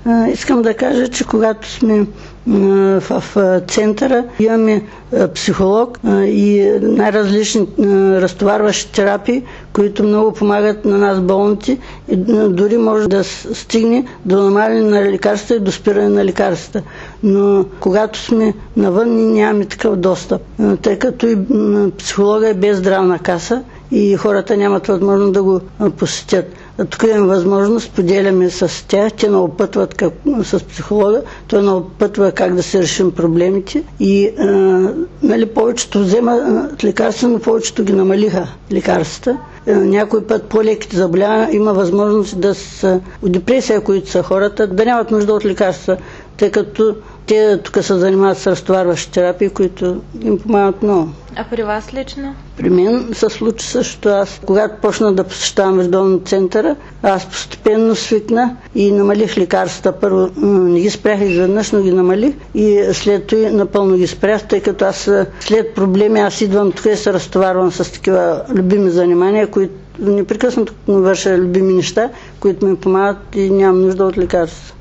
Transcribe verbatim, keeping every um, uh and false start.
Искам да кажа, че когато сме в центъра имаме психолог и най-различни разтоварващи терапии, които много помагат на нас болници и дори може да стигне до намаляне на лекарства и до спиране на лекарства. Но когато сме навън, ние нямаме такъв достъп, тъй като и психолога е без здравна каса и хората нямат възможност да го посетят. Тук имаме възможност, поделяме с тях, те наопътват как, с психолога, той наопътва как да се решим проблемите и а, нали, повечето вземат лекарства, но повечето ги намалиха лекарствата. Някой път по-леките заболявания има възможност да са от депресия, които са хората, да нямат нужда от лекарства, тъй като те тук се занимават с разтоварващи терапии, които им помагат много. А при вас лично? При мен се случи също. Аз, когато почна да посещавам редовно центъра, аз постепенно свикна и намалих лекарствата. Първо не ги спрях изведнъж, но ги намалих и след това напълно ги спрях, тъй като аз след проблеми аз идвам тук и се разтоварвам с такива любими занимания, които непрекъснато върша любими неща, които ми помагат и нямам нужда от лекарства.